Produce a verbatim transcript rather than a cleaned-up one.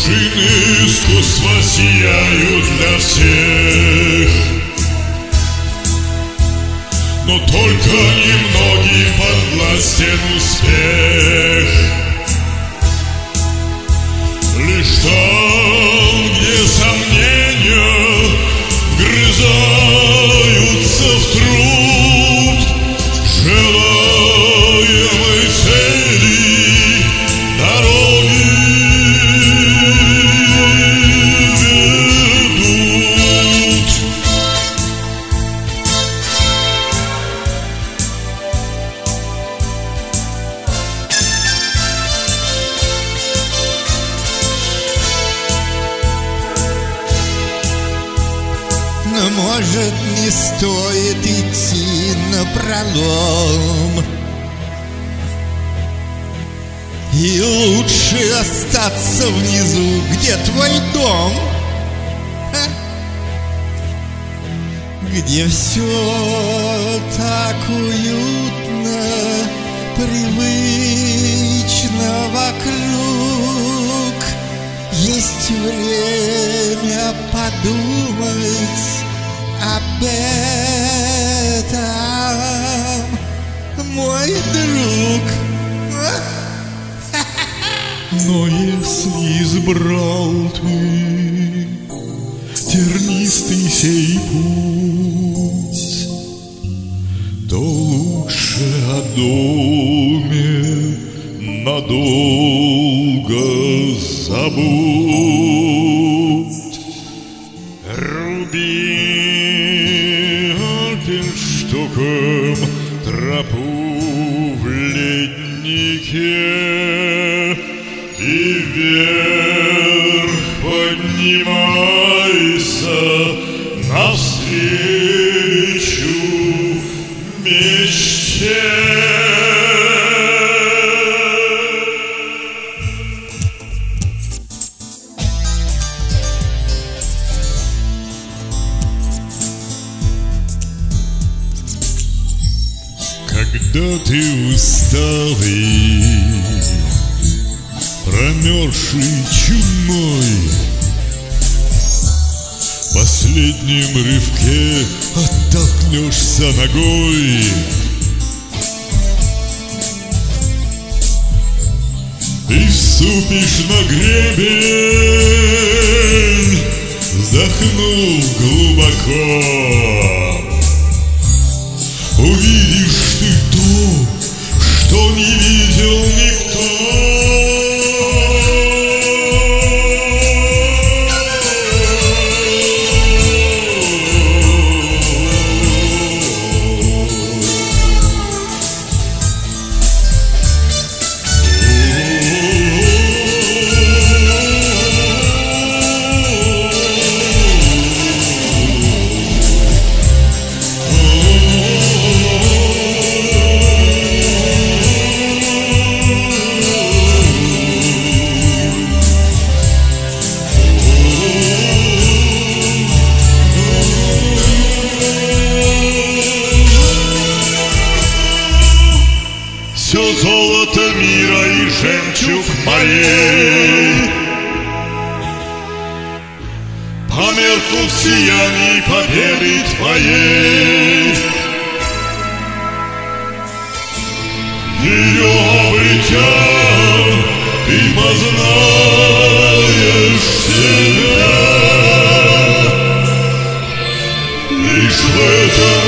Вершины искусства сияют для всех, но только немногим подвластен успех. Лишь там, где сомнения вгрызаются в труд желаемой цели, дороги ведут. Но, может, не стоит идти напролом, и лучше остаться внизу, где твой дом, а? Где все так уютно, привычно вокруг. Есть время подумать об этом, мой друг. Но если избрал ты тернистый сей путь, то лучше о доме надолго забудь. Руби штуком тропу в леднике и вверх поднимайся навстречу мечте. Когда ты усталый, промерзший чумой, в последнем рывке оттолкнешься ногой, и вступишь на гребень, вздохнув глубоко. Увидишь ты то, что не видел никто. Все золото мира и жемчуг морей померкнут в сиянии победы твоей. Ее обретя, ты познаешь себя. Лишь в этом